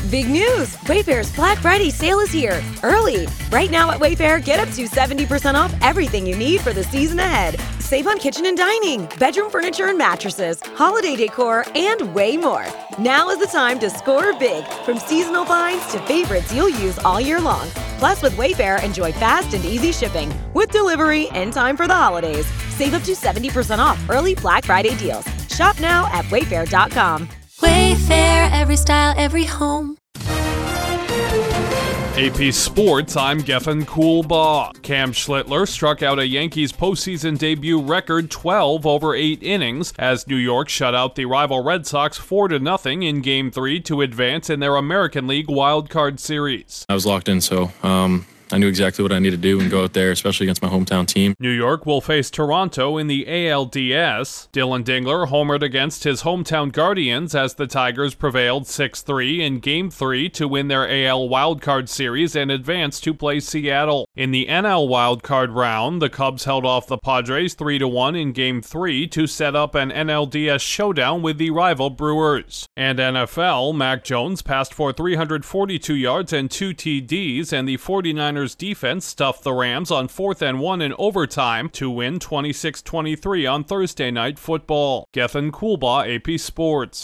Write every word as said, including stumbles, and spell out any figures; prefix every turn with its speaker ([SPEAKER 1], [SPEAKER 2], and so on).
[SPEAKER 1] Big news! Wayfair's Black Friday sale is here, early. Right now at Wayfair, get up to seventy percent off everything you need for the season ahead. Save on kitchen and dining, bedroom furniture and mattresses, holiday decor, and way more. Now is the time to score big, from seasonal finds to favorites you'll use all year long. Plus, with Wayfair, enjoy fast and easy shipping, with delivery in time for the holidays. Save up to seventy percent off early Black Friday deals. Shop now at wayfair dot com.
[SPEAKER 2] Wayfair, every style, every home.
[SPEAKER 3] A P Sports, I'm Geffen Coolbaugh. Cam Schlittler struck out a Yankees postseason debut record twelve over eight innings as New York shut out the rival Red Sox four to nothing in Game three to advance in their American League wildcard series.
[SPEAKER 4] I was locked in, so um, I knew exactly what I needed to do and go out there, especially against my hometown team.
[SPEAKER 3] New York will face Toronto in the A L D S. Dylan Dingler homered against his hometown Guardians as the Tigers prevailed six three in Game three to win their A L wildcard series and advance to play Seattle. In the N L wildcard round, the Cubs held off the Padres three to one in Game three to set up an N L D S showdown with the rival Brewers. And N F L, Mac Jones passed for three hundred forty-two yards and two T Ds, and the 49ers defense stuffed the Rams on fourth and one in overtime to win twenty-six twenty-three on Thursday Night Football. Geffen Coolbaugh, A P Sports.